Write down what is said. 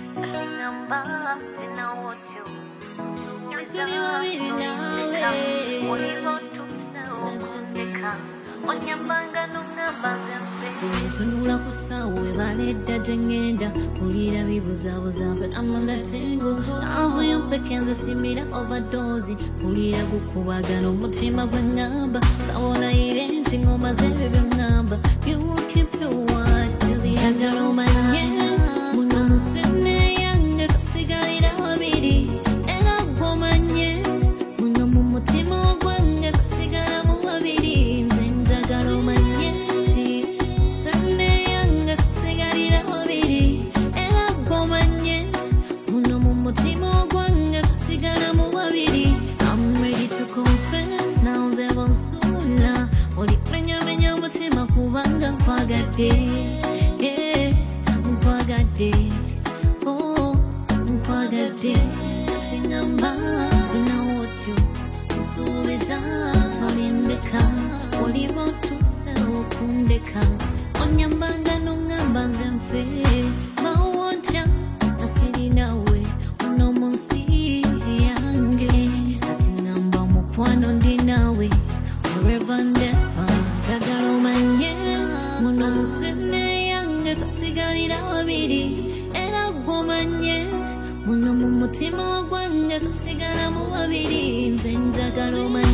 Tunula kusawe banedda jengenda kulira bibuzabuza but I'm on that tingle navu yompekenza simira overdose kulira gukubagana omutima gwengamba sawona irenti ngoma zebe byengamba you will keep your word till the end of my life muno musene yange kasigalira wabiri era gwomanye muno mu mutima gwange kasigala mu wabiri nze njagala omanye I'm ready to confess now zebonsula oli menya mutima kubanga nkwagadde nkwagadde oh nkwagadde tingamba zinawotyo nsuubiza tolindeka oliba otuse okundeka onyambanga nongamba nze nfe bawotya asiri nawe uno munsi yange atingamba mukwano ndi nawe forever and ever njagala omanye muno musene yange tosigalira wabiri era gwomanye muno mu mutima gwange tosigala mu wabiri nze njagala omanye